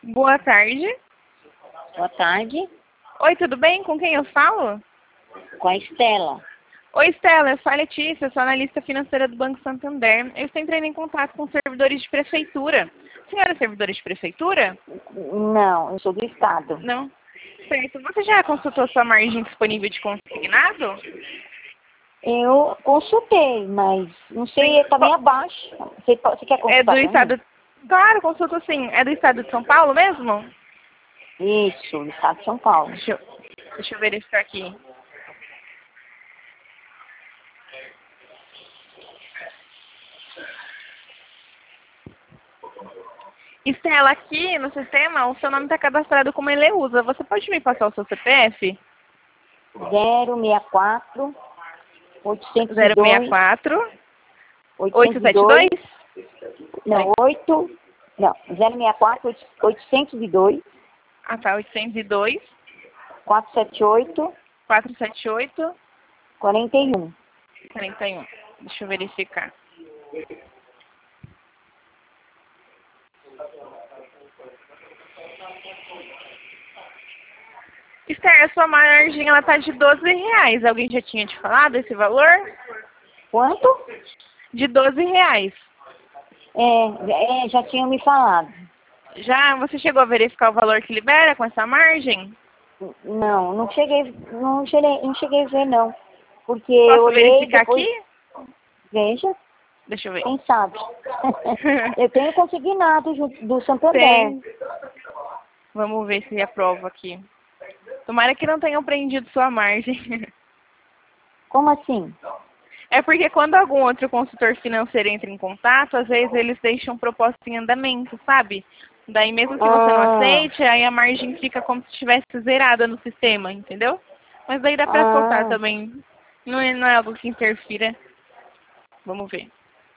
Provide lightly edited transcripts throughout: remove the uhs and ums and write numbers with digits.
Boa tarde. Boa tarde, Oi, tudo bem? Com quem eu falo? com a Estela. Oi, Estela, eu sou a Letícia, sou analista financeira do Banco Santander. Eu estou entrando em contato com servidores de prefeitura. A senhora é servidora de prefeitura? Não, eu sou do Estado. Não? Certo. Você já consultou sua margem disponível de consignado? Eu consultei, mas não sei, está bem abaixo. Você quer É consultar do pra estado... Claro, consulto sim. É do estado de São Paulo mesmo? mim? Isso, do Estado de São Paulo. Deixa eu verificar aqui. Estela, aqui no sistema, o seu nome está cadastrado como Eleusa. Você pode me passar o seu CPF? 064 802 064 802 872? não, 8 não, 064 802 Ah, tá. 802 478 478 41. 41. Deixa eu verificar. Esther, a sua margem ela tá de R$ 12. Alguém já tinha te falado esse valor? Quanto? De R$ 12. Já tinham me falado. Já você chegou a verificar o valor que libera com essa margem? Não cheguei a ver não. Porque eu Posso olhei verificar depois, aqui? veja, Deixa eu ver. quem sabe. Eu tenho consignado do Santander. Tem. Vamos ver se aprova aqui. Tomara que não tenham prendido sua margem. Como assim? É porque quando algum outro consultor financeiro entra em contato, às vezes eles deixam proposta em andamento, sabe? Daí mesmo que você não aceite, aí a margem fica como se estivesse zerada no sistema, entendeu? Mas daí dá pra soltar Ah, também. Não é algo que interfira. Vamos ver.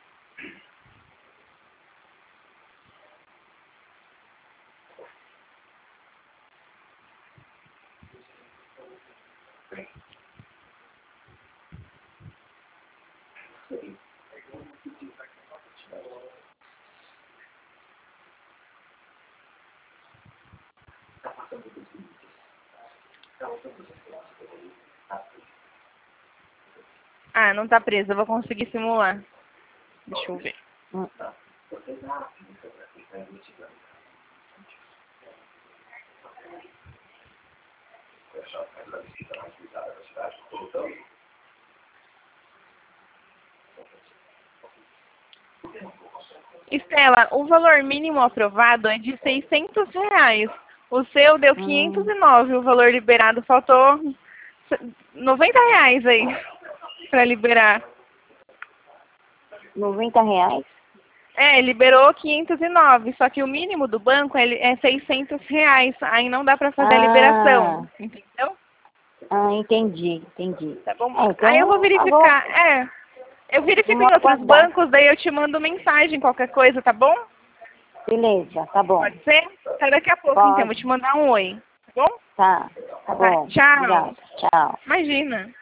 Ah, não tá preso. Eu vou conseguir simular. Deixa eu ver. hum. Estela, o valor mínimo aprovado é de R$ 600. O seu deu 509. O valor liberado faltou R$ 90 aí para liberar. R$ 90? É, liberou 509, só que o mínimo do banco é R$ 600. Aí não dá para fazer a liberação, entendeu? Entendi. Tá bom? Aí eu vou Então, agora verificar. Eu verifico vamos em outros aguardar. bancos, daí eu te mando mensagem, qualquer coisa, tá bom? Beleza, tá bom. Pode ser? Até daqui a pouco, então. Vou Pode. te mandar um oi, tá bom? Tá Tá, bom. tchau. Obrigada. Tchau. Imagina.